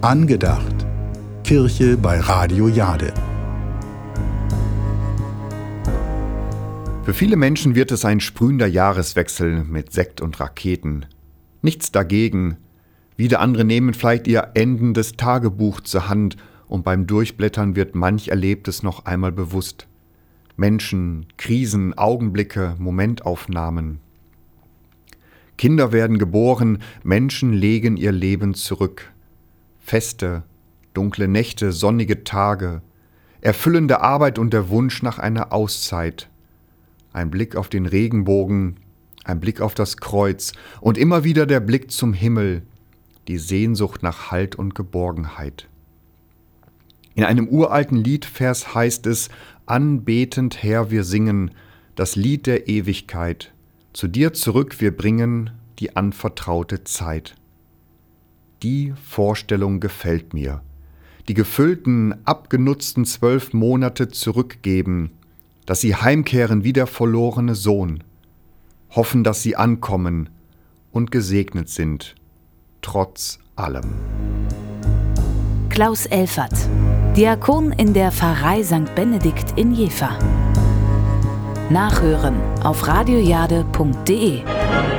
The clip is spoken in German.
Angedacht. Kirche bei Radio Jade. Für viele Menschen wird es ein sprühender Jahreswechsel mit Sekt und Raketen. Nichts dagegen. Wieder andere nehmen vielleicht ihr endendes Tagebuch zur Hand und beim Durchblättern wird manch Erlebtes noch einmal bewusst. Menschen, Krisen, Augenblicke, Momentaufnahmen. Kinder werden geboren, Menschen legen ihr Leben zurück. Feste, dunkle Nächte, sonnige Tage, erfüllende Arbeit und der Wunsch nach einer Auszeit. Ein Blick auf den Regenbogen, ein Blick auf das Kreuz und immer wieder der Blick zum Himmel, die Sehnsucht nach Halt und Geborgenheit. In einem uralten Liedvers heißt es: Anbetend, Herr, wir singen das Lied der Ewigkeit. Zu dir zurück wir bringen die anvertraute Zeit. Die Vorstellung gefällt mir. Die gefüllten, abgenutzten 12 Monate zurückgeben, dass sie heimkehren wie der verlorene Sohn, hoffen, dass sie ankommen und gesegnet sind, trotz allem. Klaus Elfert, Diakon in der Pfarrei St. Benedikt in Jever. Nachhören auf radiojade.de.